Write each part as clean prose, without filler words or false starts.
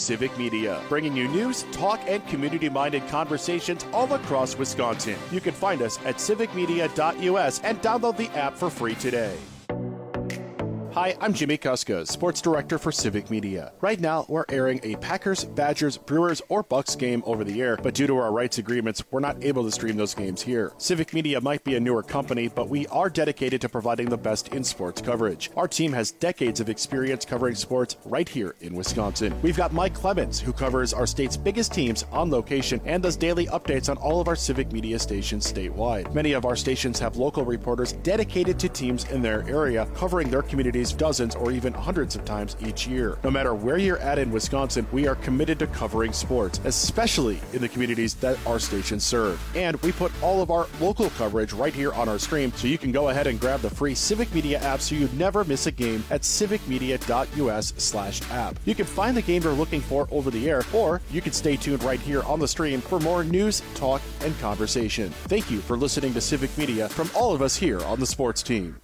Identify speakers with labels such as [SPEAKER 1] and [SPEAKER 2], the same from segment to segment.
[SPEAKER 1] Civic Media, bringing you news, talk, and community-minded conversations all across Wisconsin. You can find us at civicmedia.us and download the app for free today. Hi, I'm Jimmy Kuska, Sports Director for Civic Media. Right now, we're airing a Packers, Badgers, Brewers, or Bucks game over the air, but due to our rights agreements, we're not able to stream those games here. Civic Media might be a newer company, but we are dedicated to providing the best in sports coverage. Our team has decades of experience covering sports right here in Wisconsin. We've got Mike Clemens, who covers our state's biggest teams on location and does daily updates on all of our Civic Media stations statewide. Many of our stations have local reporters dedicated to teams in their area, covering their communities dozens or even hundreds of times each year. No matter where you're at in Wisconsin, we are committed to covering sports, especially in the communities that our stations serve. And we put all of our local coverage right here on our stream, so you can go ahead and grab the free Civic Media app so you never miss a game at civicmedia.us/app. You can find the game you're looking for over the air, or you can stay tuned right here on the stream for more news, talk, and conversation. Thank you for listening to Civic Media from all of us here on the sports team.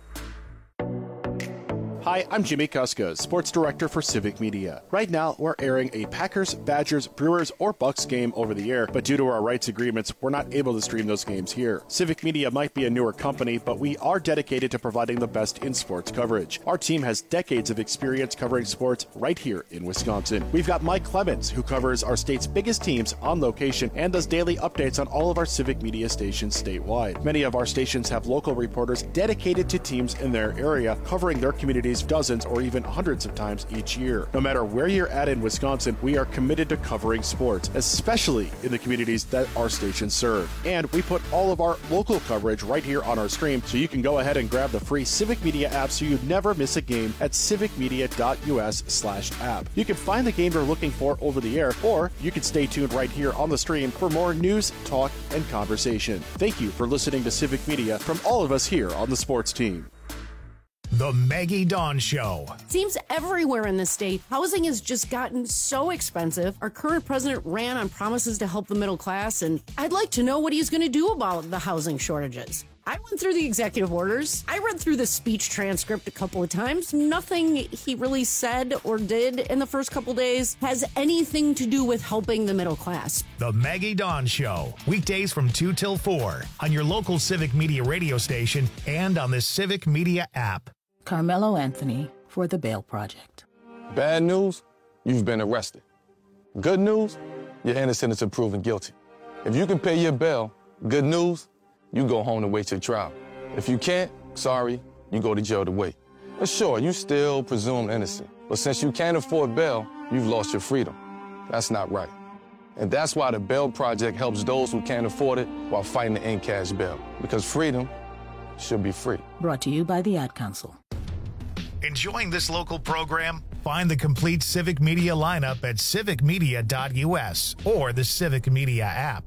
[SPEAKER 1] Hi, I'm Jimmy Kuska, Sports Director for Civic Media. Right now, we're airing a Packers, Badgers, Brewers, or Bucks game over the air, but due to our rights agreements, we're not able to stream those games here. Civic Media might be a newer company, but we are dedicated to providing the best in sports coverage. Our team has decades of experience covering sports right here in Wisconsin. We've got Mike Clemens, who covers our state's biggest teams on location and does daily updates on all of our Civic Media stations statewide. Many of our stations have local reporters dedicated to teams in their area, covering their communities dozens or even hundreds of times each year. No matter where you're at in Wisconsin, we are committed to covering sports, especially in the communities that our stations serve. And we put all of our local coverage right here on our stream, so you can go ahead and grab the free Civic Media app so you never miss a game at civicmedia.us/app. You can find the game you're looking for over the air, or you can stay tuned right here on the stream for more news, talk, and conversation. Thank you for listening to Civic Media from all of us here on the sports team.
[SPEAKER 2] The Maggie Dawn Show.
[SPEAKER 3] Seems everywhere in the state, housing has just gotten so expensive. Our current president ran on promises to help the middle class, and I'd like to know what he's going to do about the housing shortages. I went through the executive orders. I read through the speech transcript a couple of times. Nothing he really said or did in the first couple days has anything to do with helping the middle class.
[SPEAKER 2] The Maggie Dawn Show. Weekdays from 2 till 4 on your local Civic Media radio station and on the Civic Media app.
[SPEAKER 4] Carmelo Anthony for the Bail Project.
[SPEAKER 5] Bad news, you've been arrested. Good news, you're innocent until proven guilty. If you can pay your bail, good news, you go home to wait your trial. If you can't, sorry, you go to jail to wait. But sure, you still presumed innocent. But since you can't afford bail, you've lost your freedom. That's not right. And that's why the Bail Project helps those who can't afford it while fighting to end cash bail. Because freedom should be free.
[SPEAKER 4] Brought to you by the Ad Council.
[SPEAKER 2] Enjoying this local program? Find the complete Civic Media lineup at civicmedia.us or the Civic Media app.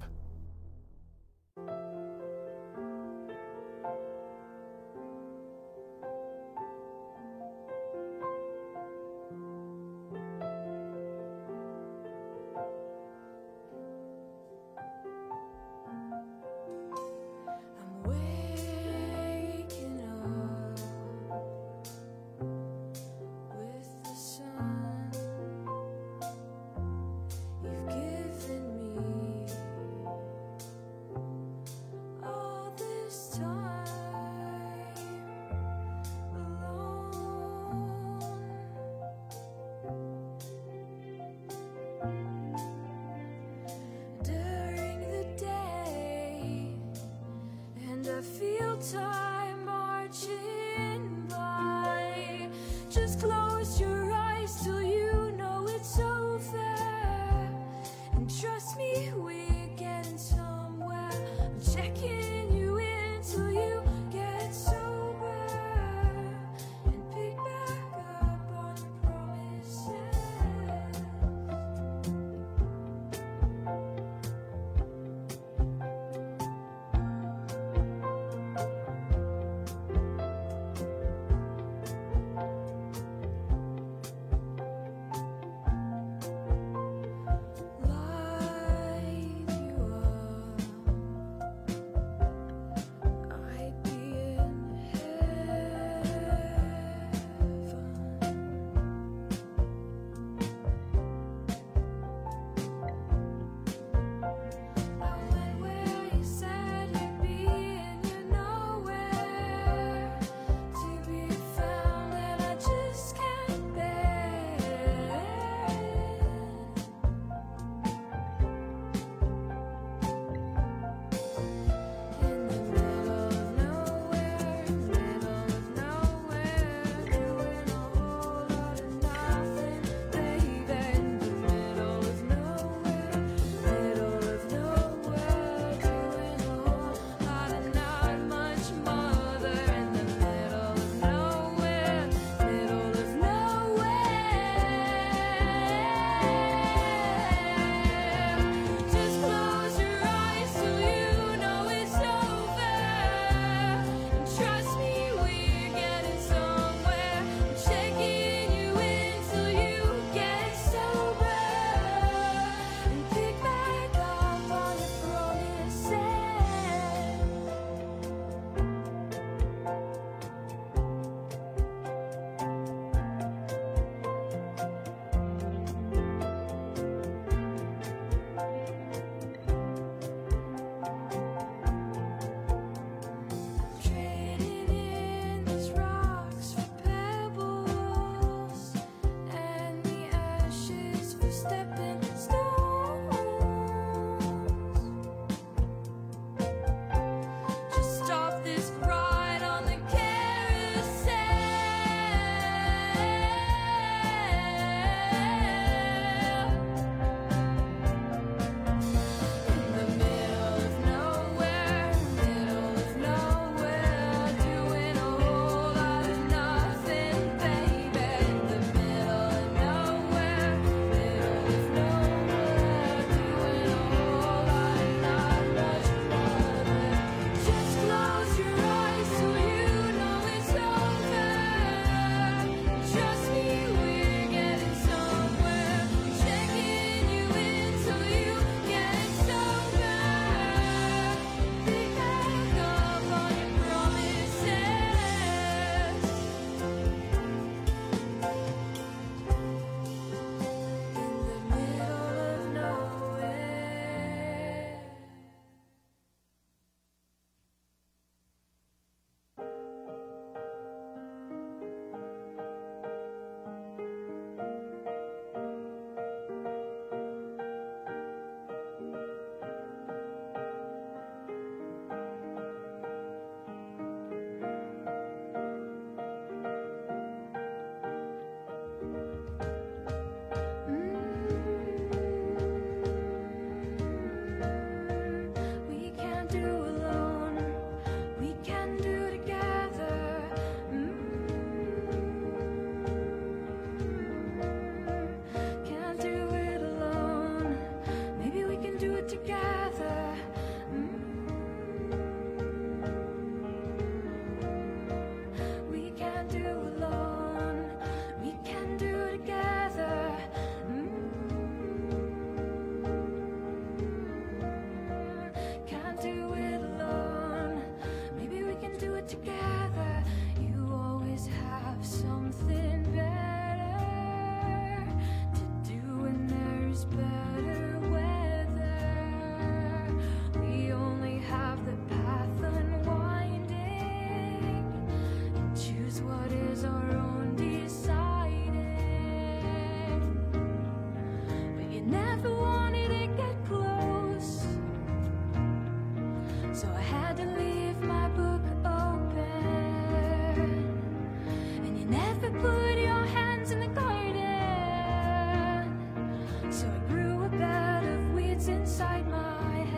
[SPEAKER 6] never wanted to get close, so I had to leave my book open. And you never put your hands in the garden, so I grew a bed of weeds inside my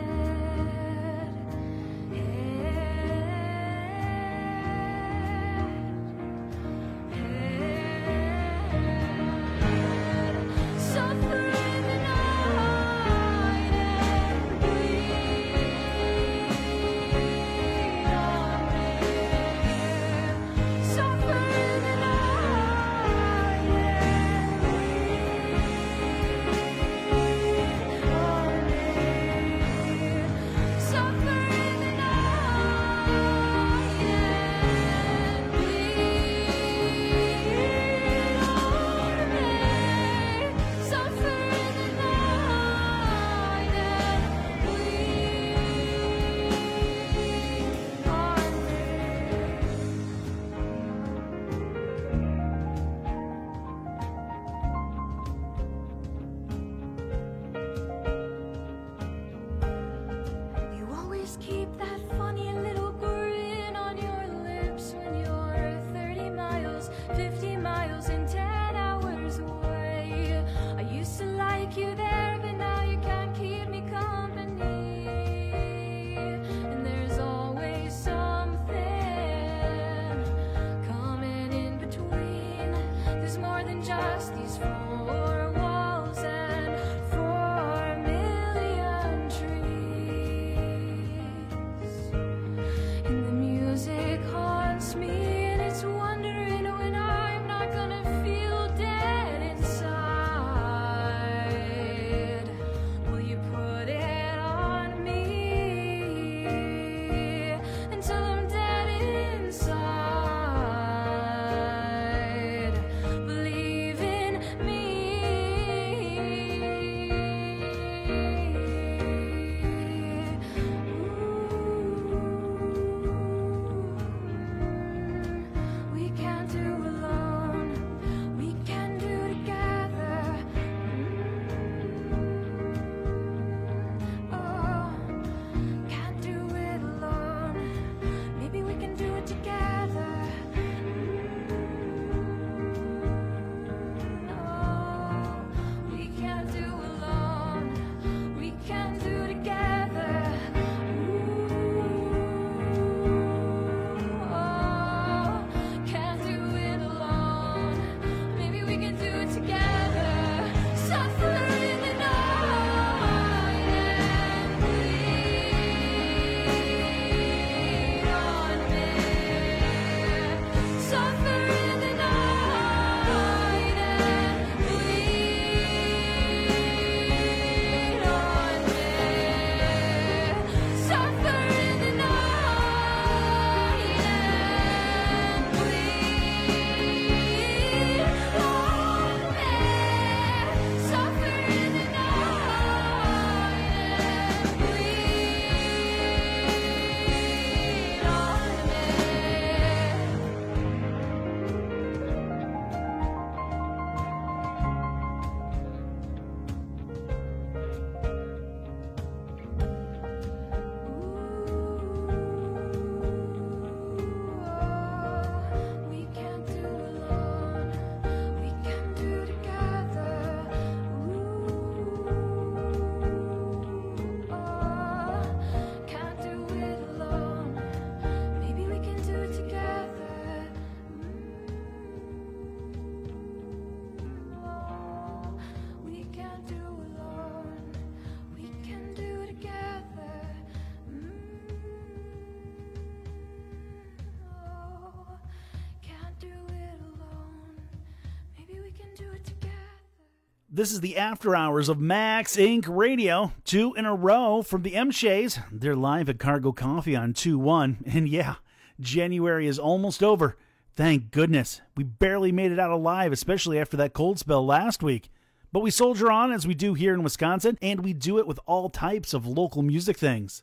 [SPEAKER 7] This is the After Hours of Max Inc. Radio. 2 in a row from the M-Shays. They're live at Cargo Coffee on 2-1. And yeah, January is almost over. Thank goodness. We barely made it out alive, especially after that cold spell last week. But we soldier on as we do here in Wisconsin, and we do it with all types of local music things.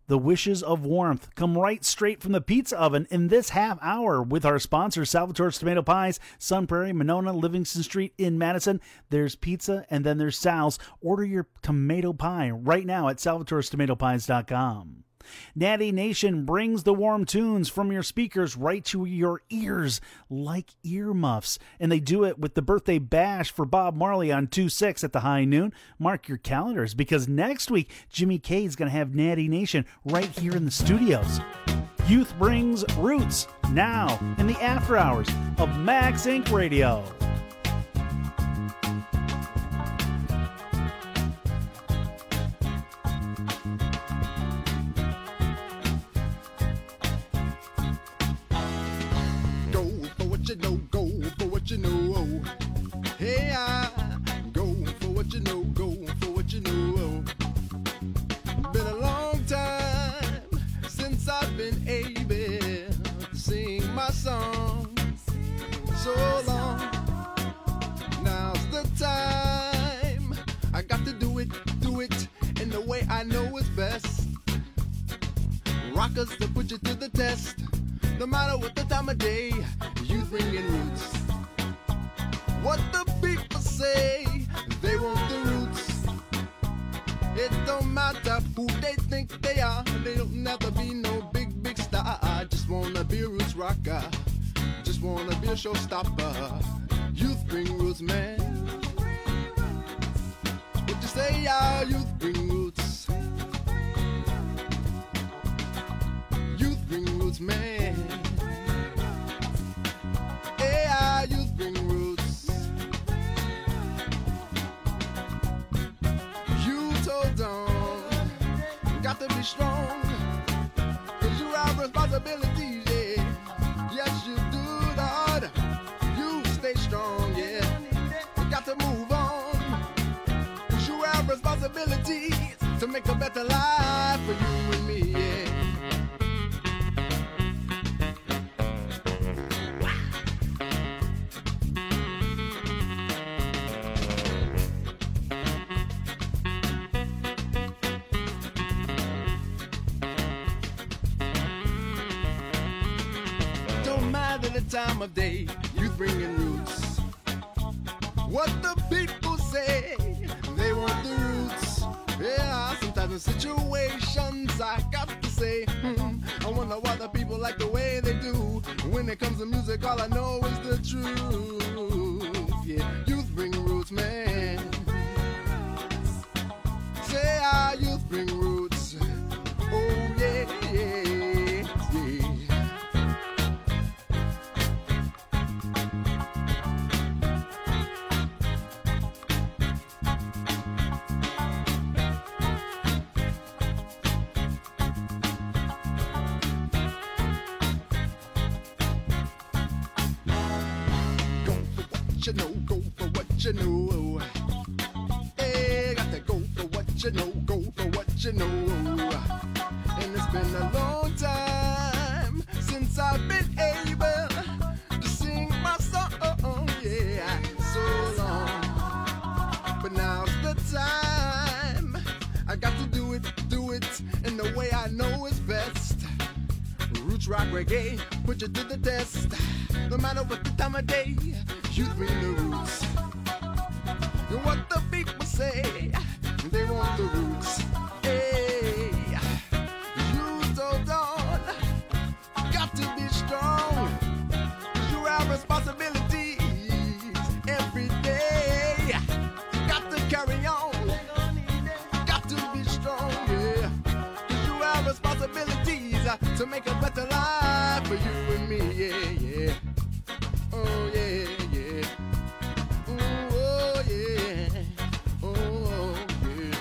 [SPEAKER 7] The wishes of warmth come right straight from the pizza oven in this half hour with our sponsor, Salvatore's Tomato Pies, Sun Prairie, Monona, Livingston Street in Madison. There's pizza and then there's Sal's. Order your tomato pie right now at salvatorestomatopies.com. Natty Nation brings the warm tunes from your speakers right to your ears like earmuffs. And they do it with the birthday bash for Bob Marley on 2/6 at the high noon. Mark your calendars because next week, Jimmy K is going to have Natty Nation right here in the studios. Youth brings roots now in the after hours of Max Inc. Radio.
[SPEAKER 8] You know, hey, I go for what you know, go for what you know. Been a long time since I've been able to sing my song. So long, now's the time. I got to do it in the way I know is best. Rockers to put you to the test, no matter what the time of day. You bringing roots. What the people say, they want the roots. It don't matter who they think they are. They don't never be no big star. I just wanna be a roots rocker. Just wanna be a showstopper. Youth bring roots, man. What you say, y'all? Youth bring roots. Youth bring roots, man. Yeah, youth bring roots. Hold on, got to be strong, cause you have responsibilities, yeah. Yes, you do, Lord. You stay strong, yeah. You got to move on, cause you have responsibilities to make a better life for you and me, yeah. Time of day, youth bringing roots. What the people say, they want the roots. Yeah, sometimes in situations I got to say, I wonder why the people like the way they do. When it comes to music, all I know is the truth. Yeah, youth bring roots, man. Say our youth bring roots. Oh yeah, yeah. You know, hey, got to go for what you know, go for what you know. And it's been a long time since I've been able to sing my song, yeah, so long. But now's the time, I got to do it in the way I know is best. Roots, rock, reggae, put you to the test. No matter what the time of day, you bring the roots. What the people say, they want the roots. Hey, you hold on, got to be strong. You have responsibilities every day. Got to carry on, got to be strong, yeah. You have responsibilities to make a better life for you and me, yeah, yeah. Oh, yeah, yeah. Oh, yeah. Oh, yeah.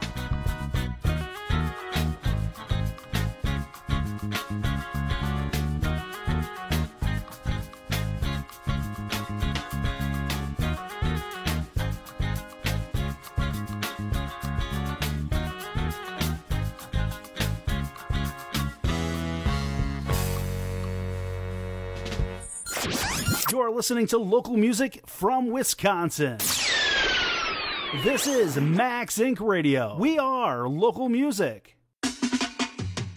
[SPEAKER 7] You're listening to local music from Wisconsin. This is Max Inc. Radio. We are local music.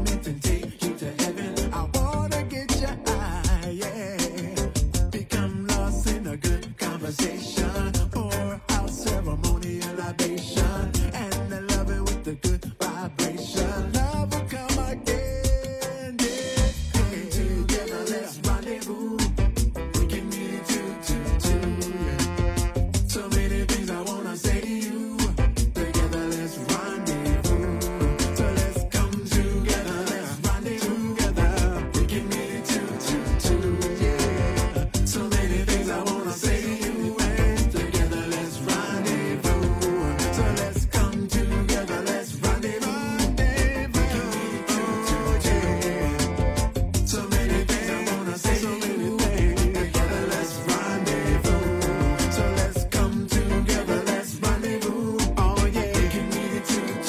[SPEAKER 8] moment and take you to heaven. I wanna get your eye, yeah. Become lost in a good conversation. Pour out ceremonial libation. And I love it with the good vibration. Love will come again, yeah. Come together, let's rendezvous. We can meet two, yeah. So many things I wanna say to you. Together, let's rendezvous. So let's come together, let's rendezvous together. We can meet two, yeah. So many things I wanna say to you. And together, let's rendezvous. So let's come together, let's rendezvous. We can meet two, yeah. So many things I wanna say to you. Together, let's rendezvous. So let's come together, let's rendezvous. Oh yeah, we can meet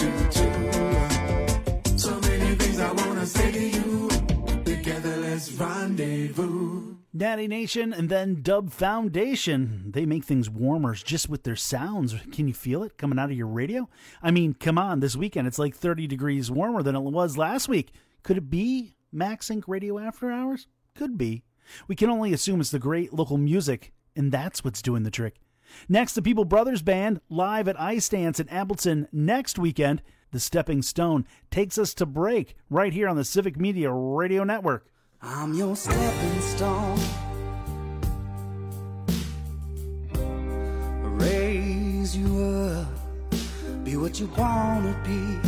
[SPEAKER 8] two. So many things I wanna say to you. Together, let's rendezvous.
[SPEAKER 7] Natty Nation and then Dub Foundation. They make things warmer just with their sounds. Can you feel it coming out of your radio? I mean, come on, this weekend it's like 30 degrees warmer than it was last week. Could it be Max Inc. Radio After Hours? Could be. We can only assume it's the great local music, and that's what's doing the trick. Next, the People Brothers Band, live at Ice Dance in Appleton next weekend. The Stepping Stone takes us to break right here on the Civic Media Radio Network.
[SPEAKER 9] I'm your stepping stone. Raise you up, be what you wanna be.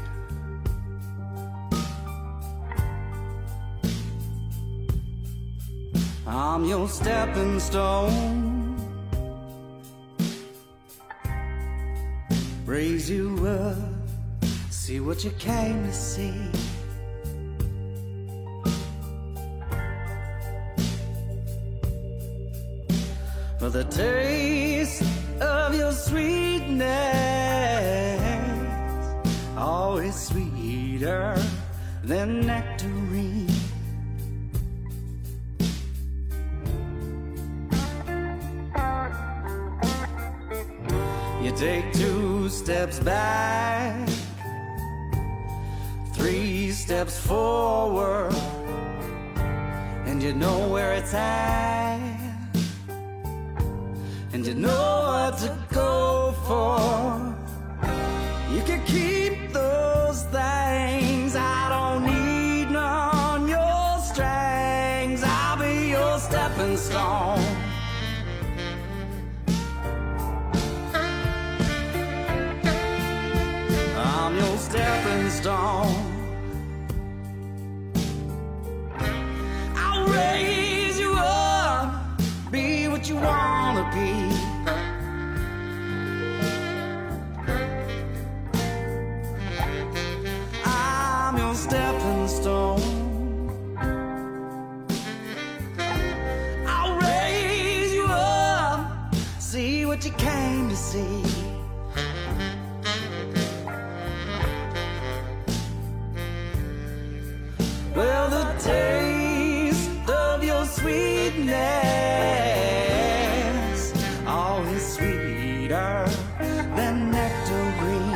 [SPEAKER 9] I'm your stepping stone. Raise you up, see what you came to see. For the taste of your sweetness, always sweeter than nectarine. You take 2 steps back, 3 steps forward, and you know where it's at. And you know what to go for. You can keep those things. I don't need none on your strings. I'll be your stepping stone. I'm your stepping stone. I'll raise you up, be what you wanna be. I'm your stepping stone. I'll raise you up, see what you came to see. Well, the taste of your sweetness, always sweeter than nectarine.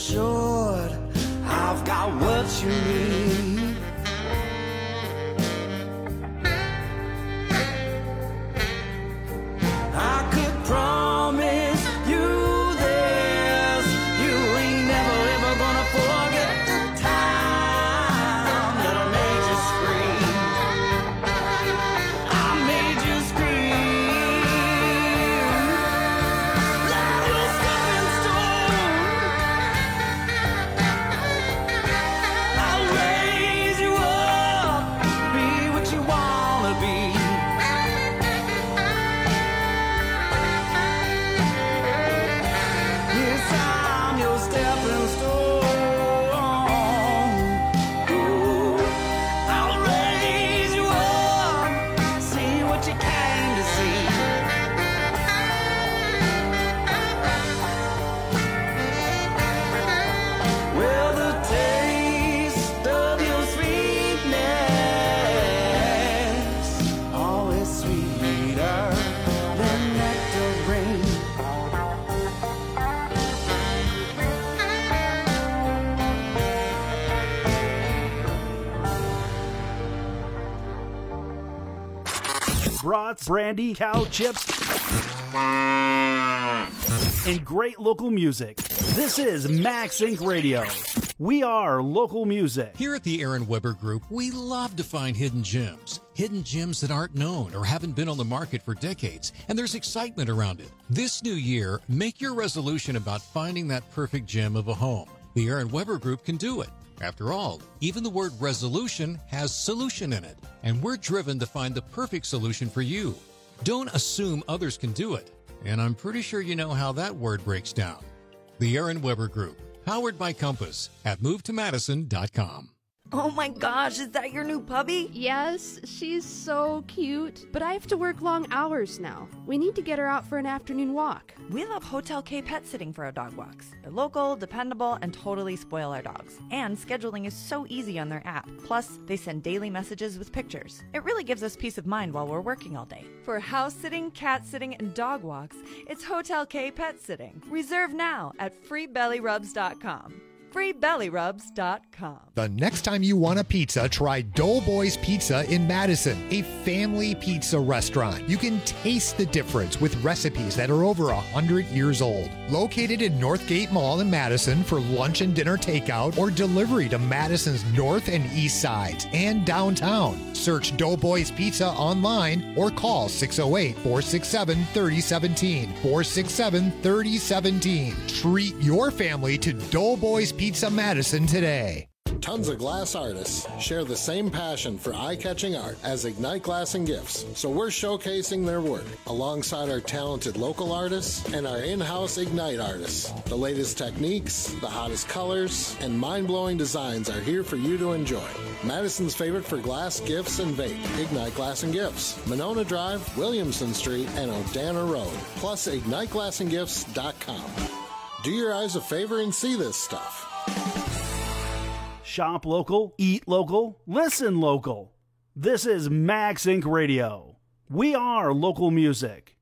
[SPEAKER 9] assured I've got what you need. I could promise you this, you ain't never ever gonna forget the time that I made you scream. I made you scream. Like your stepping stone, I'll raise you up, be what you wanna be. Yes, I'm your stepping stone. Ooh, I'll raise you up, see what you came to see. Well, the taste of your sweetness, always sweeter than nectarine.
[SPEAKER 7] Brats, brandy, cow chips, and great local music. This is Max Inc. Radio. We are local music.
[SPEAKER 10] Here at the Aaron Weber Group, we love to find hidden gems that aren't known or haven't been on the market for decades, and there's excitement around it. This new year, make your resolution about finding that perfect gem of a home. The Aaron Weber Group can do it. After all, even the word resolution has solution in it, and we're driven to find the perfect solution for you. Don't assume others can do it, and I'm pretty sure you know how that word breaks down. The Aaron Weber Group, powered by Compass at MoveToMadison.com.
[SPEAKER 11] Oh my gosh, is that your new puppy?
[SPEAKER 12] Yes, she's so cute. But I have to work long hours now. We need to get her out for an afternoon walk.
[SPEAKER 11] We love Hotel K Pet Sitting for our dog walks. They're local, dependable, and totally spoil our dogs. And scheduling is so easy on their app. Plus, they send daily messages with pictures. It really gives us peace of mind while we're working all day. For house sitting, cat sitting, and dog walks, it's Hotel K Pet Sitting. Reserve now at freebellyrubs.com. freebellyrubs.com.
[SPEAKER 13] The next time you want a pizza, try Doughboys Pizza in Madison, a family pizza restaurant. You can taste the difference with recipes that are over 100 years old. Located in Northgate Mall in Madison for lunch and dinner takeout or delivery to Madison's north and east sides and downtown. Search Doughboys Pizza online or call 608-467-3017. 467-3017. Treat your family to Doughboys Pizza Madison today.
[SPEAKER 14] Tons of glass artists share the same passion for eye-catching art as Ignite Glass and Gifts, so we're showcasing their work alongside our talented local artists and our in-house Ignite artists. The latest techniques, the hottest colors, and mind-blowing designs are here for you to enjoy. Madison's favorite for glass, gifts, and vape, Ignite Glass and Gifts, Monona Drive, Williamson Street, and Odana Road, plus IgniteGlassandGifts.com. Do your eyes a favor and see this stuff.
[SPEAKER 7] Shop local, eat local, listen local. This is Max Inc. Radio. We are local music.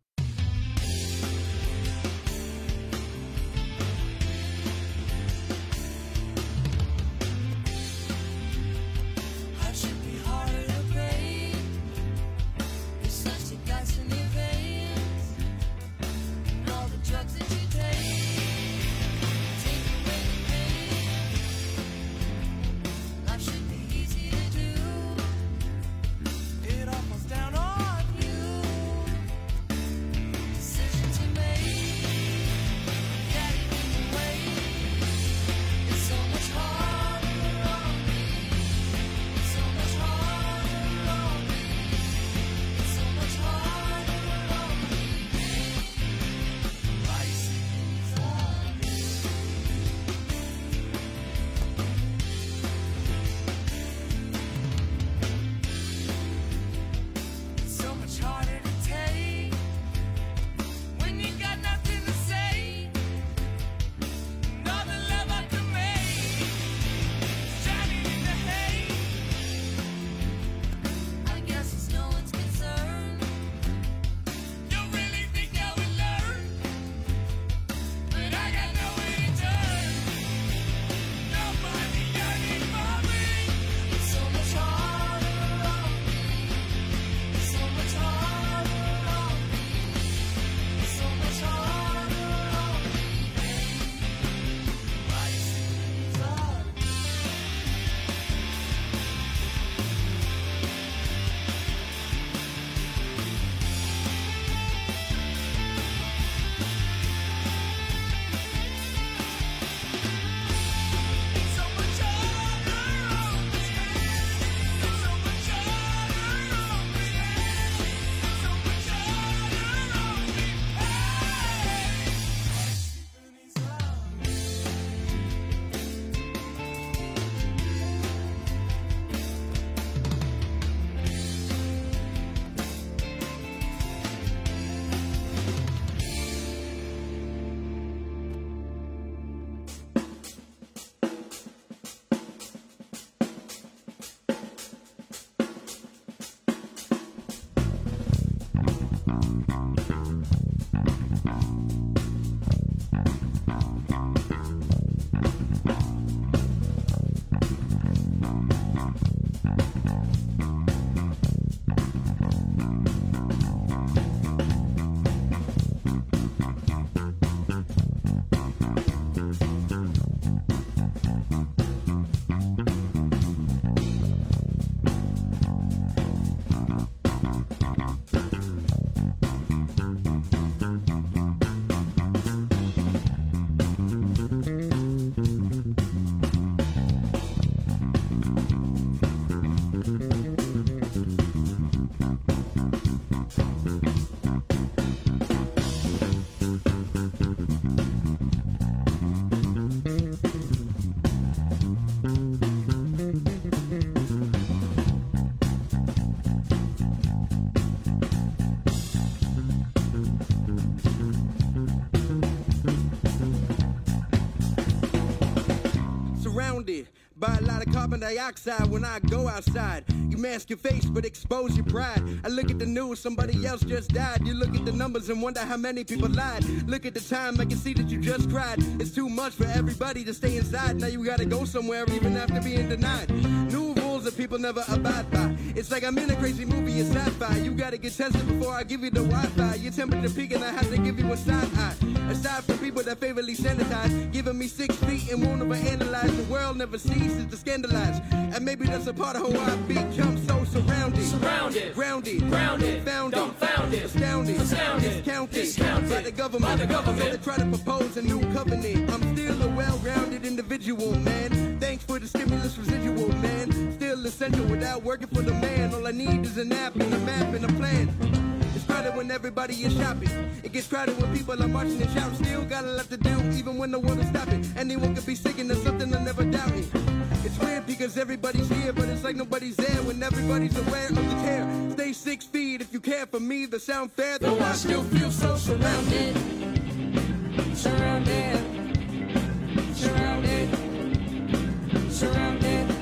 [SPEAKER 8] surrounded by a lot of carbon dioxide when I go outside. You mask your face but expose your pride. I look at the news, somebody else just died. You look at the numbers and wonder how many people lied. Look at the time, I can see that you just cried. It's too much for everybody to stay inside. Now you gotta go somewhere even after being denied. New rules that people never abide by. It's like I'm in a crazy movie, it's sci-fi. You gotta get tested before I give you the Wi-Fi. Your temperature peaking, I have to give you a side eye. Aside from people that favorably sanitize, giving me 6 feet and won't overanalyze. The world never ceases to scandalize. And maybe that's a part of who I become so surrounded.
[SPEAKER 9] Surrounded,
[SPEAKER 8] grounded,
[SPEAKER 9] grounded,
[SPEAKER 8] founded,
[SPEAKER 9] dumbfounded,
[SPEAKER 8] astounded,
[SPEAKER 9] discounted
[SPEAKER 8] by the government. So they try to propose a new covenant. I'm still a well-rounded individual, man. Thanks for the stimulus residual, man. Still essential without working for the man. All I need is an app and a map and a plan. It's crowded when everybody is shopping. It gets crowded when people are marching and shouting. Still got a lot to do, even when the world is stopping. Anyone could be sick and there's something I never doubted. It's weird because everybody's here, but it's like nobody's there when everybody's aware of the tear. Stay 6 feet if you care for me. The sound fair, though I still feel so surrounded. Surrounded. Surrounded. Surrounded.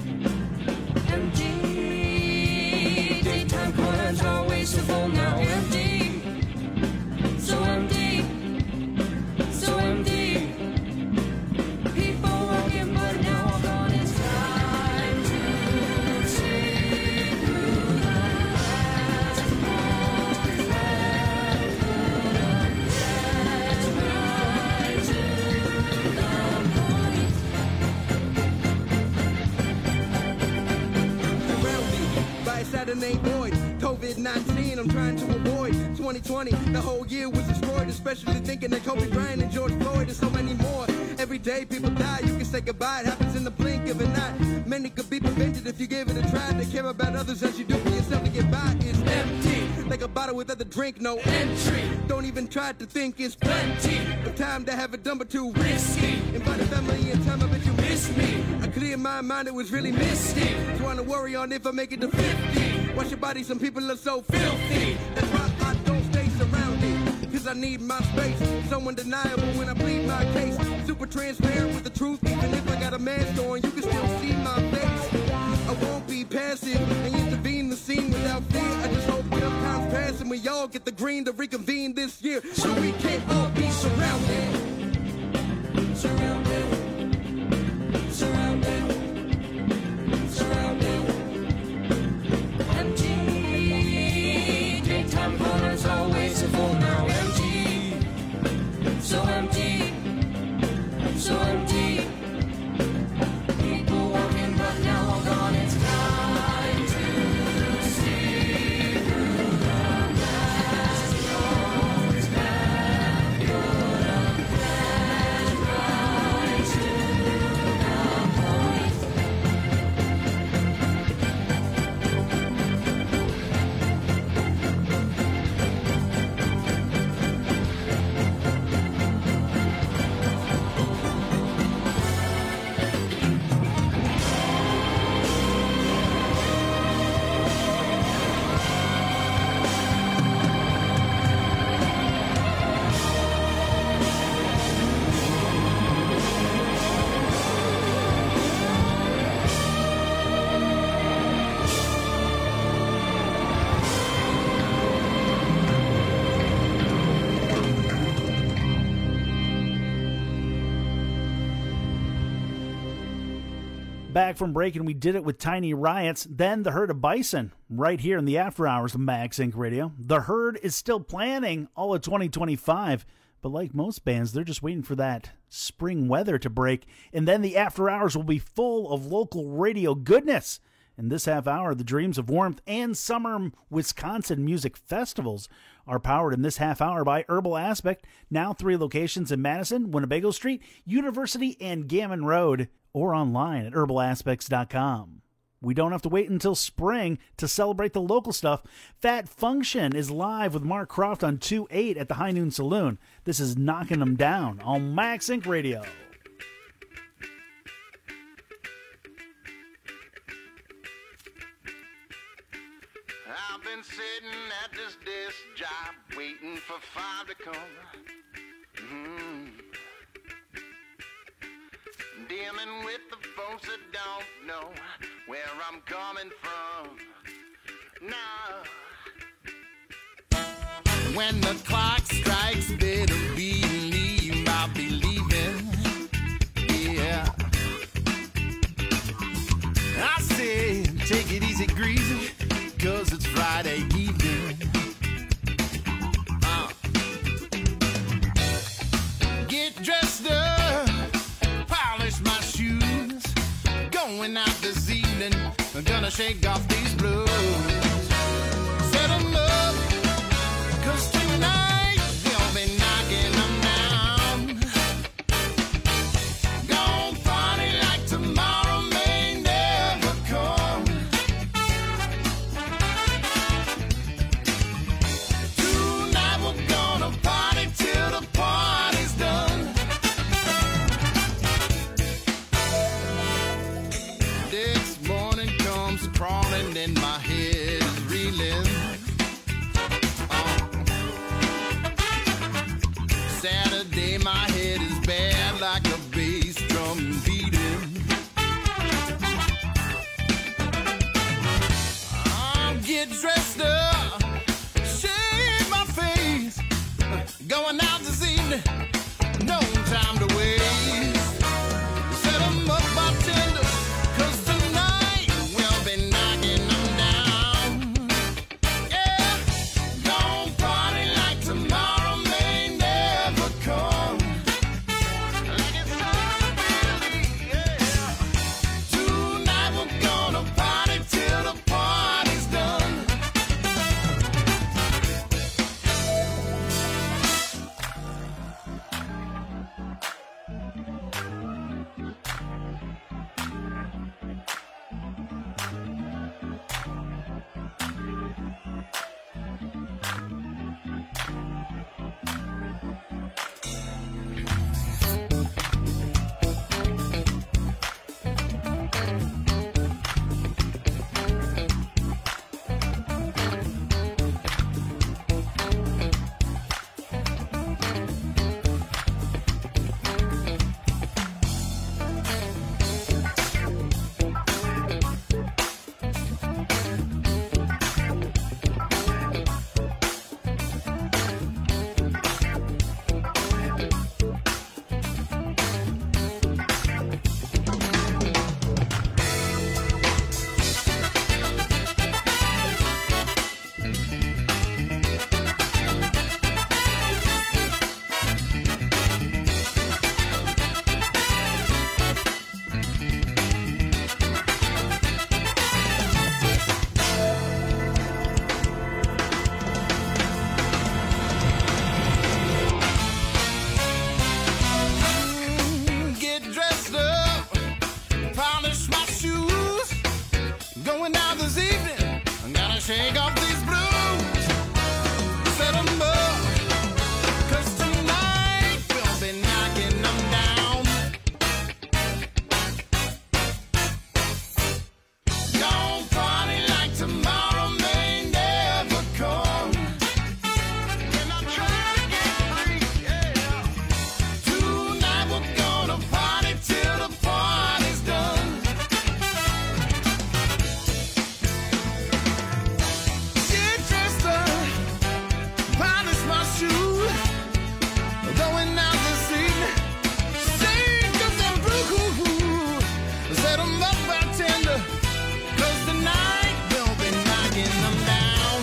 [SPEAKER 8] Empty. Daytime corners always so full, now empty. So empty. So empty. People walking, but now all gone. It's time to see through the glass. Saturday void, COVID-19 I'm trying to avoid. 2020, the whole year was destroyed, especially thinking that Kobe Bryant and George Floyd and so many more. Every day people die, you can say goodbye, it happens in the blink of an eye. Many could be prevented if you gave it a try. To care about others as you do for yourself to get by is empty, like a bottle without the drink, no entry. Don't even try to think it's plenty of time to have it done, but too risky. Invite a family in time, I bet you miss me. I cleared my mind, it was really misty. Trying to worry on if I make it to 50. Watch your body, some people are so filthy. That's why I don't stay surrounded, cause I need my space. So undeniable when I plead my case. Super transparent with the truth, even if I got a mask on, you can still see my face. I won't be passive and intervene the scene without fear. I just hope enough time's pass and we all get the green to reconvene this year, so we can all be surrounded. Surrounded. Surrounded. Surrounded. Empty. Daytime corners always so full, now empty. So empty. So empty. People walking, but now all gone. It's time to see through the glass. It's back. Put a flash right to the point.
[SPEAKER 7] Back from break, and we did it with Tiny Riots, then The Herd of Bison, right here in the after hours of Max Inc. Radio. The Herd is still planning all of 2025, but like most bands, they're just waiting for that spring weather to break, and then the after hours will be full of local radio goodness. In this half hour, the dreams of warmth and summer Wisconsin music festivals are powered in this half hour by Herbal Aspect, now 3 locations in Madison, Winnebago Street, University, and Gammon Road, or online at herbalaspects.com. We don't have to wait until spring to celebrate the local stuff. Fat Function is live with Mark Croft on 2/8 at the High Noon Saloon. This is Knocking 'Em Down on Max Inc. Radio.
[SPEAKER 15] I've been sitting at this desk job waiting for 5 to come. Dealing with folks that don't know where I'm coming from. Nah. When the clock strikes, better believe I'll be leaving. Yeah. I say, take it easy, greasy, 'cause it's Friday evening. Get dressed up, polish my shoes. Going out this evening, I'm gonna shake off these blues. Set 'em up, 'cause tonight they'll be knocking them down. Gonna party like tomorrow may never come. Tonight we're gonna party till the party's done. Next morning comes crawling and my head is reeling. Saturday my head is bad like a bass drum beating. I'll get dressed up, shave my face, going out this evening, no time to waste. Set 'em up, bartender, 'cause tonight we'll be knocking them down. Yeah, don't party like tomorrow may never come. Like it's Sunday, yeah. Tonight we're gonna party till the party's done. Get dressed up, polish my shoes, going out this evening, I gotta shake off these blues. Set 'em up, 'cause tonight we'll be knocking them down. Don't party like tomorrow may never come. When I try to get free, yeah. Tonight we're gonna party till the party's done. Get dressed up, polish my shoes, going out this evening, shake up them blues. Set 'em up, bartender, 'cause tonight we'll be knocking them down.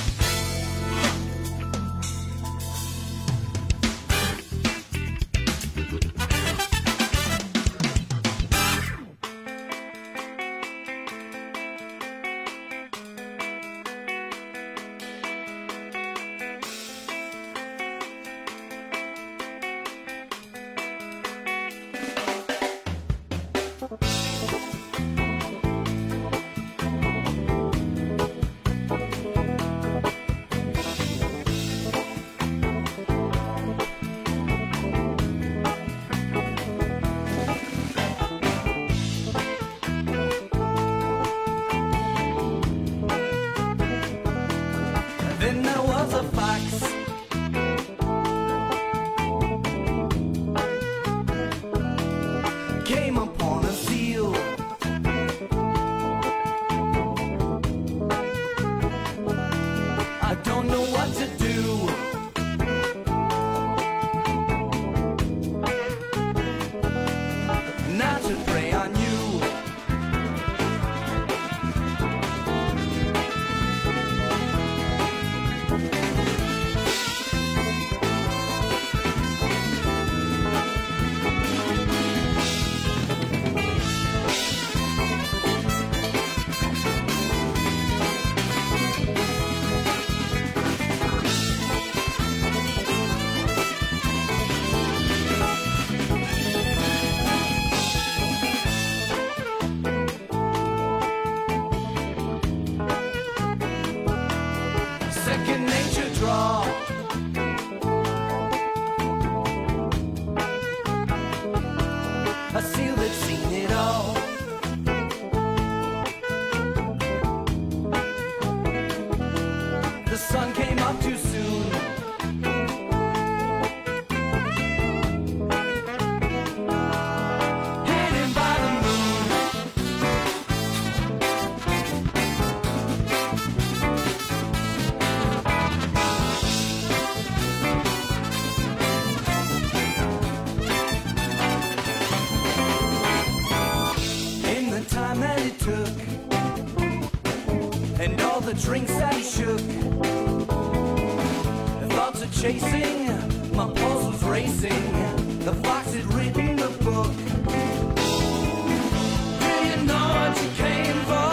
[SPEAKER 9] Then there was a fox came upon a field took, and all the drinks that he shook. The thoughts of chasing, my pulse was racing. The fox had written the book. Do you know what you came for?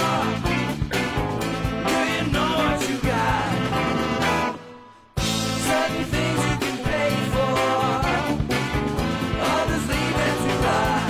[SPEAKER 9] Do you know what you got? Certain things you can pay for, others leave it to rot.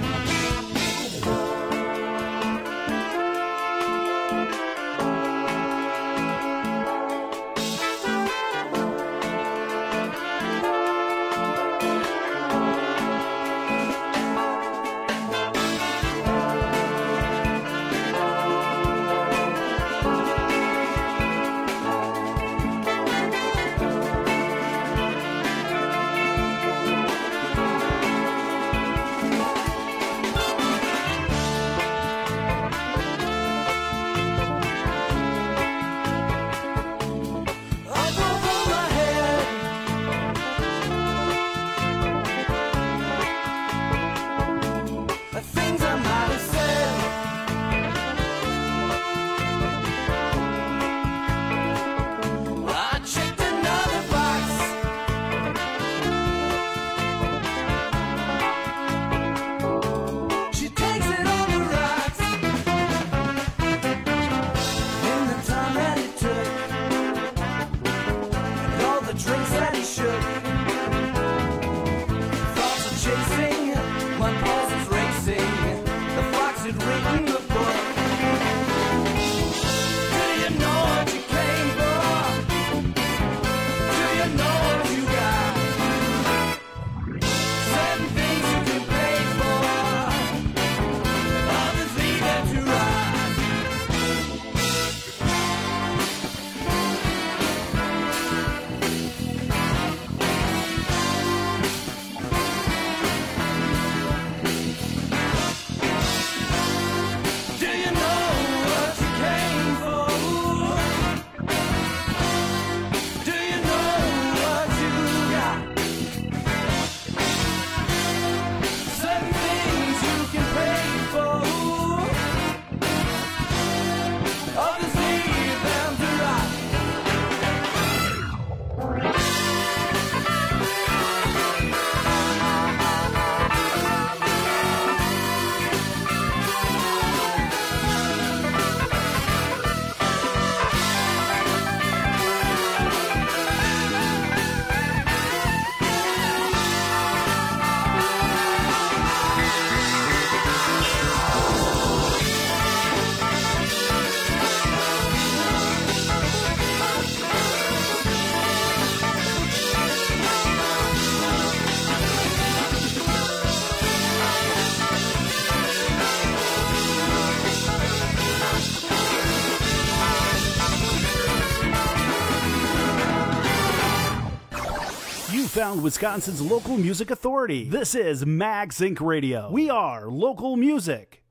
[SPEAKER 7] Found Wisconsin's local music authority. This is Max Inc. Radio. We are local music.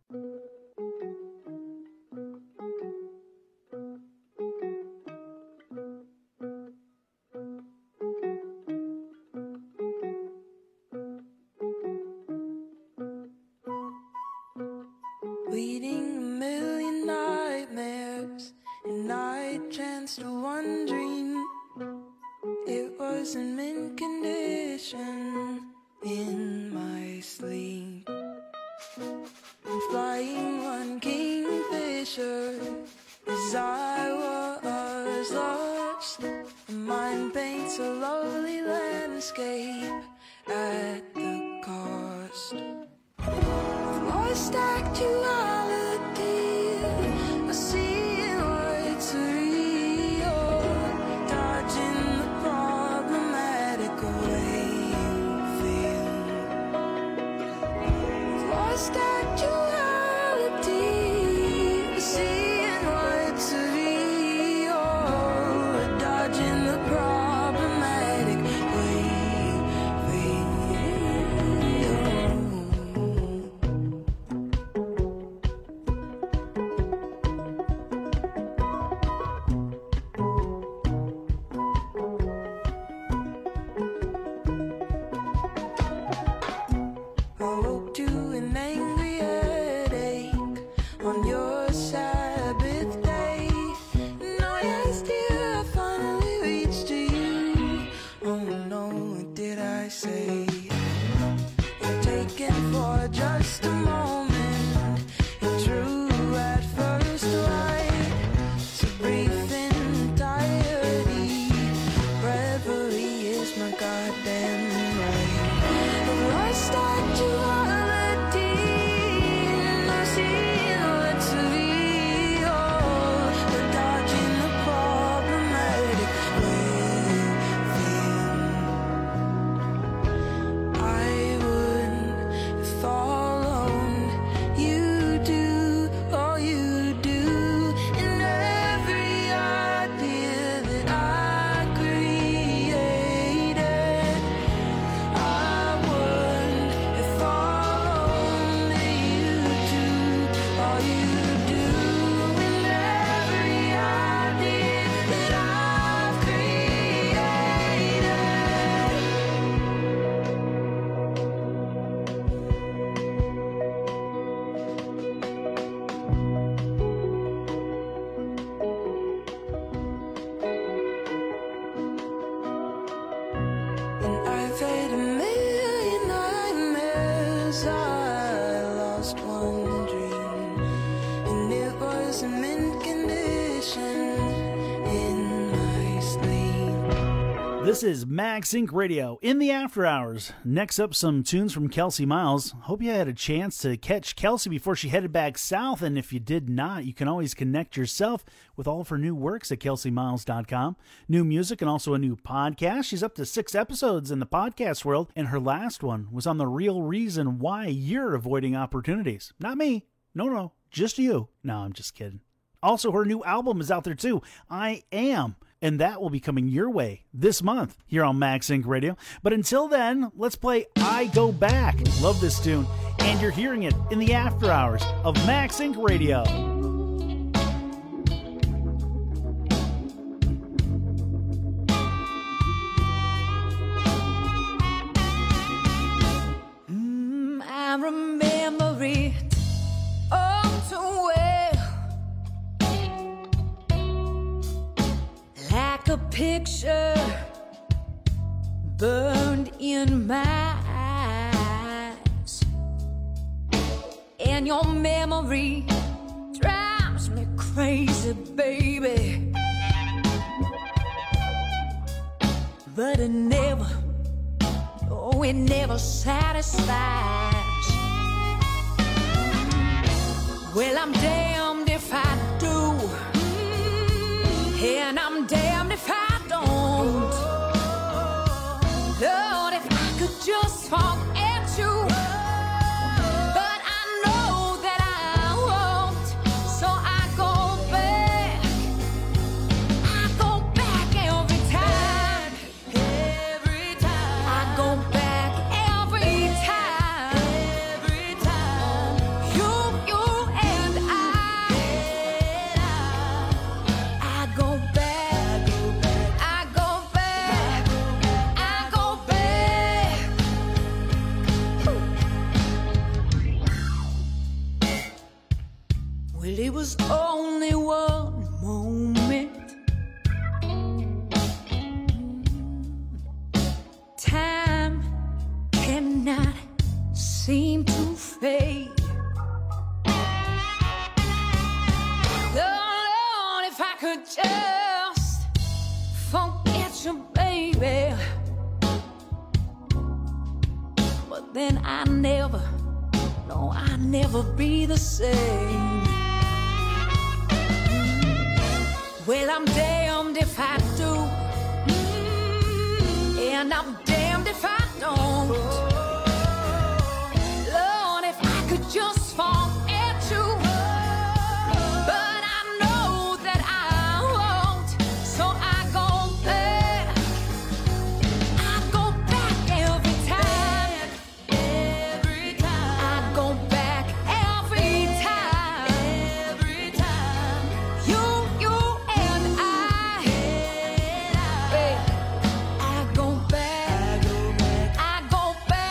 [SPEAKER 9] Leading a million nightmares, and I chanced to one dream. It was in mint condition in my sleep. Flying one kingfisher as I was lost. My mind paints a lovely landscape at the cost. Lost actuality, I see in lights real. dream, and it was a mint condition in my sleep.
[SPEAKER 7] This is Max Inc. Radio in the After Hours. Next up, some tunes from Kelsey Miles. Hope you had a chance to catch Kelsey before she headed back south, and if you did not, you can always connect yourself with all of her new works at kelseymiles.com. New music and also a new podcast. She's up to 6 episodes in the podcast world, and her last one was on the real reason why you're avoiding opportunities. Not me. No, just you. No, I'm just kidding. Also, her new album is out there too, I Am, and that will be coming your way this month here on Max Inc. Radio. But until then, let's play I Go Back. Love this tune, and you're hearing it in the After Hours of Max Inc. Radio.
[SPEAKER 9] I remember it all too well, like a picture burned in my eyes, and your memory drives me crazy, baby, but it never satisfies. Well, I'm damned if I do, and I'm damned if I don't. Lord, if I could just forget you, but I know that I won't, so I go back every time. I go back every time. You and I go back. Well, it was only one moment. Time cannot seem to fade. Lord, if I could just forget you, baby, but then I never be the same. Well, I'm damned if I do, and I'm damned if I don't. Lord, if I could just forget you, but I know that I won't, so I go back. I go back every time. I go back every time. You and I go back. I go back.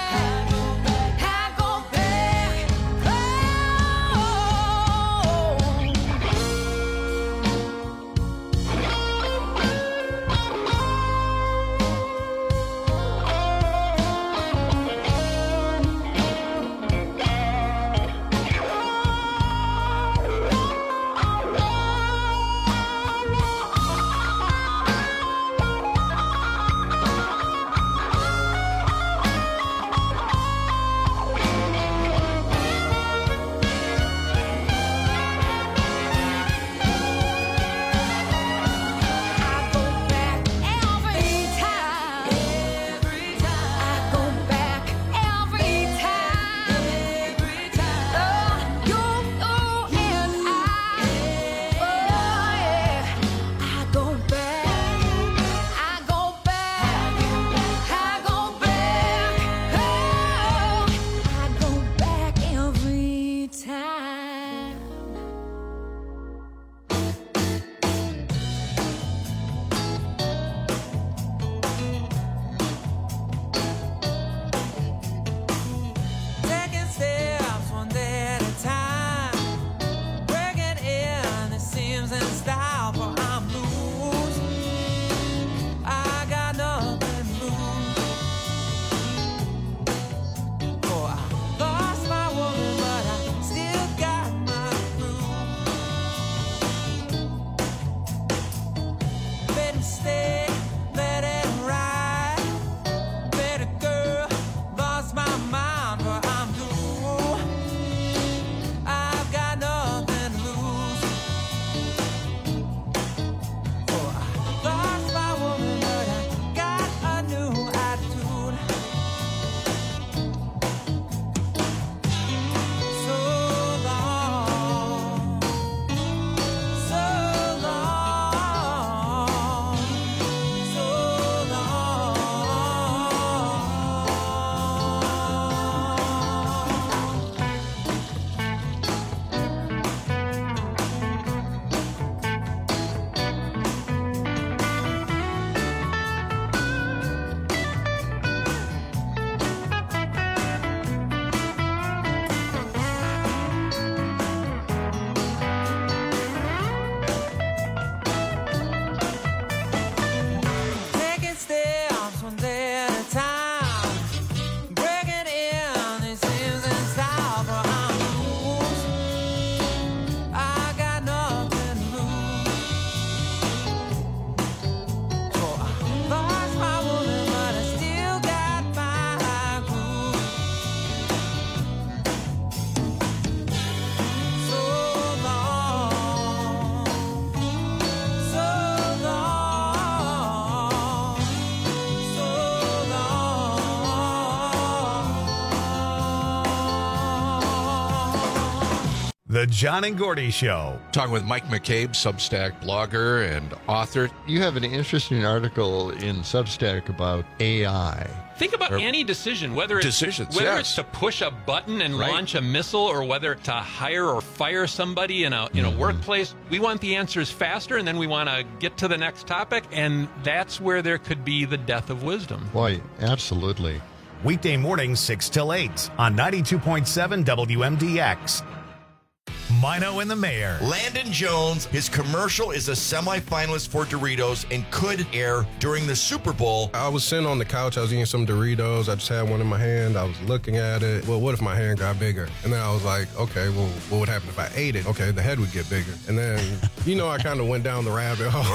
[SPEAKER 2] The John and Gordy Show.
[SPEAKER 16] Talking with Mike McCabe, Substack blogger and author.
[SPEAKER 17] You have an interesting article in Substack about AI.
[SPEAKER 18] Think about any decision, whether it's to push a button and launch a missile, or whether to hire or fire somebody in a workplace. We want the answers faster, and then we want to get to the next topic, and that's where there could be the death of wisdom.
[SPEAKER 17] Boy, absolutely.
[SPEAKER 2] Weekday mornings 6 till 8 on 92.7 WMDX. Mino and the Mayor.
[SPEAKER 19] Landon Jones, his commercial is a semifinalist for Doritos and could air during the Super Bowl.
[SPEAKER 20] I was sitting on the couch, I was eating some Doritos, I just had one in my hand, I was looking at it. Well, what if my hand got bigger? And then I was like, okay, well, what would happen if I ate it? Okay, the head would get bigger. And then, I kind of went down the rabbit hole.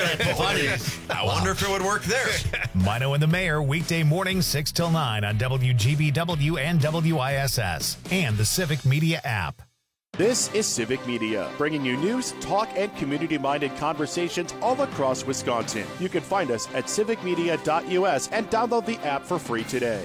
[SPEAKER 19] I wonder if it would work there.
[SPEAKER 2] Mino and the Mayor, weekday mornings 6 till 9 on WGBW and WISS and the Civic Media app.
[SPEAKER 1] This is Civic Media, bringing you news, talk, and community-minded conversations all across Wisconsin. You can find us at civicmedia.us and download the app for free today.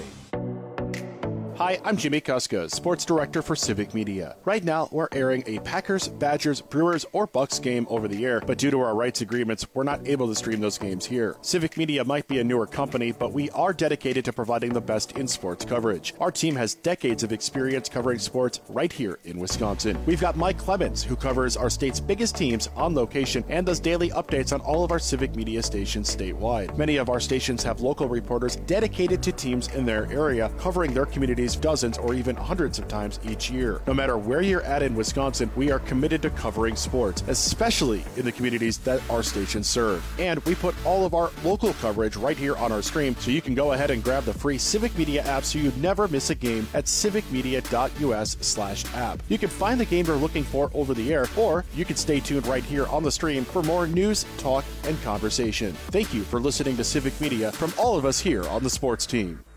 [SPEAKER 1] Hi, I'm Jimmy Kuska, Sports Director for Civic Media. Right now, we're airing a Packers, Badgers, Brewers, or Bucks game over the air, but due to our rights agreements, we're not able to stream those games here. Civic Media might be a newer company, but we are dedicated to providing the best in sports coverage. Our team has decades of experience covering sports right here in Wisconsin. We've got Mike Clemens, who covers our state's biggest teams on location and does daily updates on all of our Civic Media stations statewide. Many of our stations have local reporters dedicated to teams in their area, covering their communities dozens or even hundreds of times each year. No matter where you're at in Wisconsin, we are committed to covering sports, especially in the communities that our stations serve. And we put all of our local coverage right here on our stream, so you can go ahead and grab the free Civic Media app so you never miss a game at civicmedia.us/app. You can find the game you're looking for over the air, or you can stay tuned right here on the stream for more news, talk, and conversation. Thank you for listening to Civic Media from all of us here on the sports team.